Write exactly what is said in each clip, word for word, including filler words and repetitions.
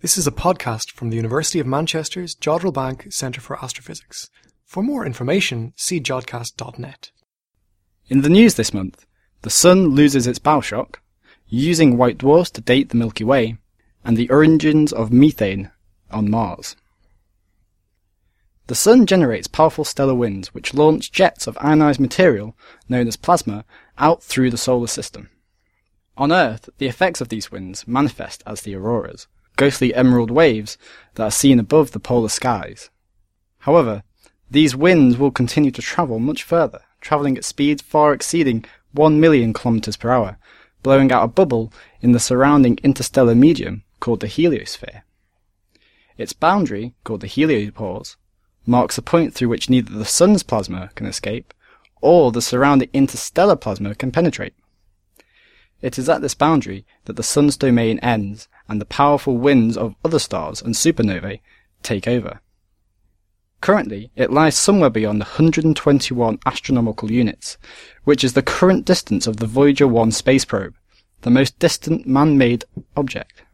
This is a podcast from the University of Manchester's Jodrell Bank Centre for Astrophysics. For more information, see jodcast dot net. In the news this month, the Sun loses its bow shock, using white dwarfs to date the Milky Way, and the origins of methane on Mars. The Sun generates powerful stellar winds which launch jets of ionized material, known as plasma, out through the solar system. On Earth, the effects of these winds manifest as the auroras, ghostly emerald waves that are seen above the polar skies. However, these winds will continue to travel much further, travelling at speeds far exceeding one million kilometers per hour, blowing out a bubble in the surrounding interstellar medium called the heliosphere. Its boundary, called the heliopause, marks a point through which neither the Sun's plasma can escape, or the surrounding interstellar plasma can penetrate. It is at this boundary that the Sun's domain ends and the powerful winds of other stars and supernovae take over. Currently, it lies somewhere beyond one hundred twenty-one astronomical units, which is the current distance of the Voyager one space probe, the most distant man-made object.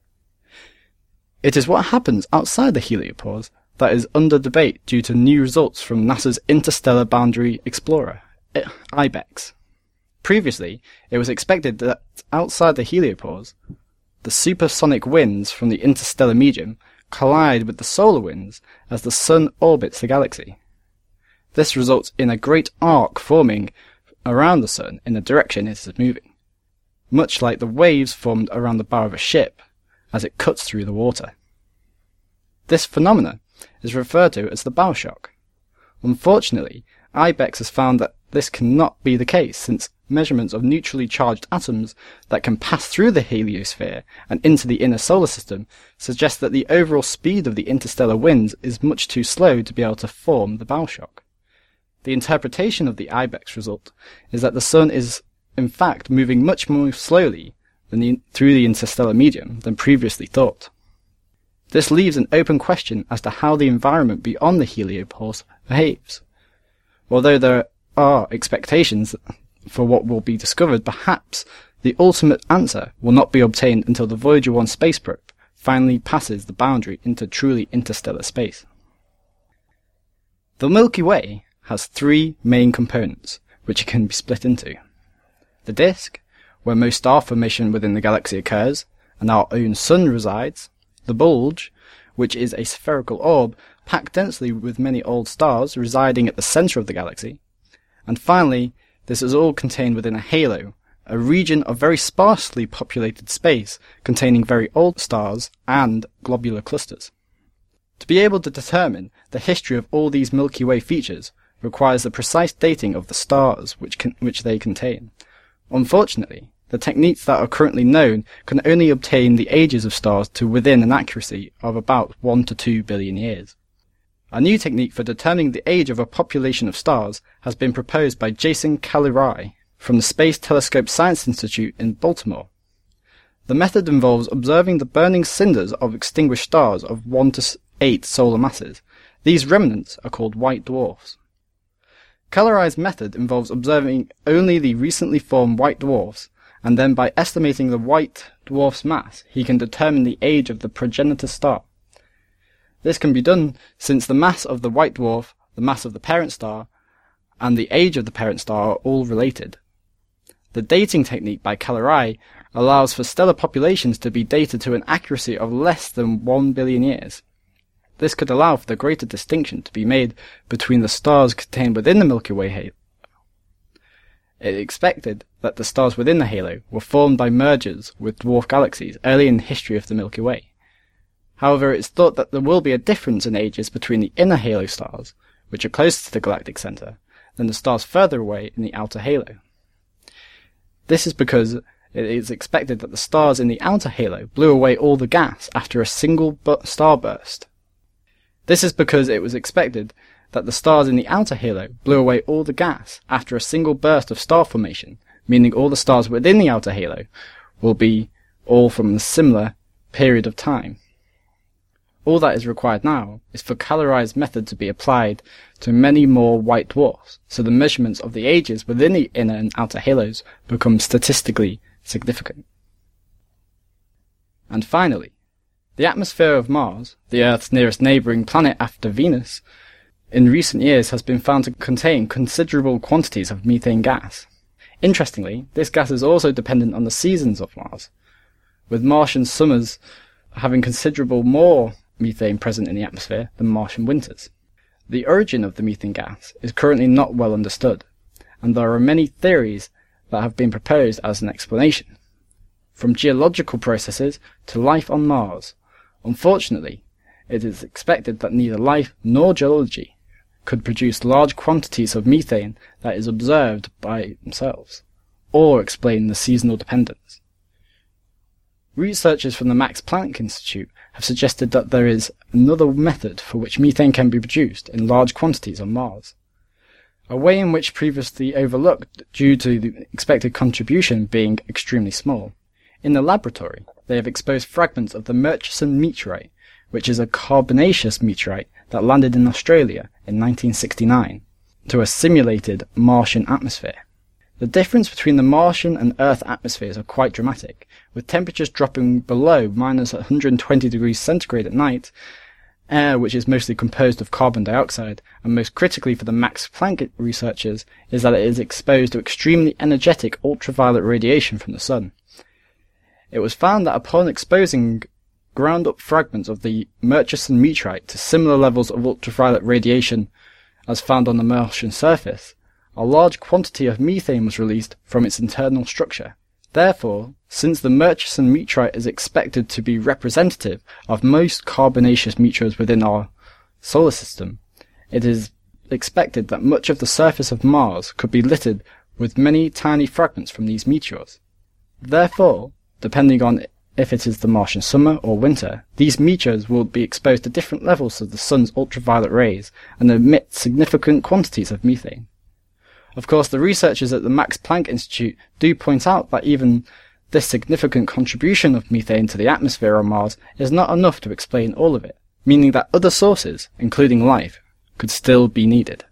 It is what happens outside the heliopause that is under debate due to new results from NASA's Interstellar Boundary Explorer, I BEX. Previously, it was expected that outside the heliopause, the supersonic winds from the interstellar medium collide with the solar winds as the Sun orbits the galaxy. This results in a great arc forming around the Sun in the direction it is moving, much like the waves formed around the bow of a ship as it cuts through the water. This phenomenon is referred to as the bow shock. Unfortunately, I BEX has found that this cannot be the case, since measurements of neutrally charged atoms that can pass through the heliosphere and into the inner solar system suggest that the overall speed of the interstellar winds is much too slow to be able to form the bow shock. The interpretation of the I BEX result is that the Sun is in fact moving much more slowly than the, through the interstellar medium than previously thought. This leaves an open question as to how the environment beyond the heliopause behaves. Although there are expectations for what will be discovered, perhaps the ultimate answer will not be obtained until the Voyager one space probe finally passes the boundary into truly interstellar space. The Milky Way has three main components, which it can be split into. The disk, where most star formation within the galaxy occurs, and our own Sun resides. The bulge, which is a spherical orb packed densely with many old stars residing at the centre of the galaxy. And finally, this is all contained within a halo, a region of very sparsely populated space containing very old stars and globular clusters. To be able to determine the history of all these Milky Way features requires the precise dating of the stars which, can, which they contain. Unfortunately, the techniques that are currently known can only obtain the ages of stars to within an accuracy of about one to two billion years. A new technique for determining the age of a population of stars has been proposed by Jason Calirai from the Space Telescope Science Institute in Baltimore. The method involves observing the burning cinders of extinguished stars of one to eight solar masses. These remnants are called white dwarfs. Calirai's method involves observing only the recently formed white dwarfs, and then by estimating the white dwarf's mass, he can determine the age of the progenitor star. This can be done since the mass of the white dwarf, the mass of the parent star, and the age of the parent star are all related. The dating technique by Calirai allows for stellar populations to be dated to an accuracy of less than one billion years. This could allow for the greater distinction to be made between the stars contained within the Milky Way halo. It is expected that the stars within the halo were formed by mergers with dwarf galaxies early in the history of the Milky Way. However, it is thought that there will be a difference in ages between the inner halo stars, which are closer to the galactic centre, than the stars further away in the outer halo. This is because it is expected that the stars in the outer halo blew away all the gas after a single starburst. This is because it was expected that the stars in the outer halo blew away all the gas after a single burst of star formation, meaning all the stars within the outer halo will be all from a similar period of time. All that is required now is for Calirai's method to be applied to many more white dwarfs, so the measurements of the ages within the inner and outer halos become statistically significant. And finally, The atmosphere of Mars, the Earth's nearest neighbouring planet after Venus, in recent years has been found to contain considerable quantities of methane gas. Interestingly, this gas is also dependent on the seasons of Mars, with Martian summers having considerable more methane present in the atmosphere than Martian winters. The origin of the methane gas is currently not well understood, and there are many theories that have been proposed as an explanation, from geological processes to life on Mars. Unfortunately, it is expected that neither life nor geology could produce large quantities of methane that is observed by themselves, or explain the seasonal dependence. Researchers from the Max Planck Institute have suggested that there is another method for which methane can be produced in large quantities on Mars, a way in which previously overlooked due to the expected contribution being extremely small. In the laboratory, they have exposed fragments of the Murchison meteorite, which is a carbonaceous meteorite that landed in Australia in nineteen sixty-nine, to a simulated Martian atmosphere. The difference between the Martian and Earth atmospheres are quite dramatic, with temperatures dropping below minus one hundred twenty degrees centigrade at night, air which is mostly composed of carbon dioxide, and most critically for the Max Planck researchers is that it is exposed to extremely energetic ultraviolet radiation from the sun. It was found that upon exposing ground-up fragments of the Murchison meteorite to similar levels of ultraviolet radiation as found on the Martian surface, a large quantity of methane was released from its internal structure. Therefore, since the Murchison meteorite is expected to be representative of most carbonaceous meteors within our solar system, it is expected that much of the surface of Mars could be littered with many tiny fragments from these meteors. Therefore, depending on if it is the Martian summer or winter, these meteors will be exposed to different levels of the sun's ultraviolet rays and emit significant quantities of methane. Of course, the researchers at the Max Planck Institute do point out that even this significant contribution of methane to the atmosphere on Mars is not enough to explain all of it, meaning that other sources, including life, could still be needed.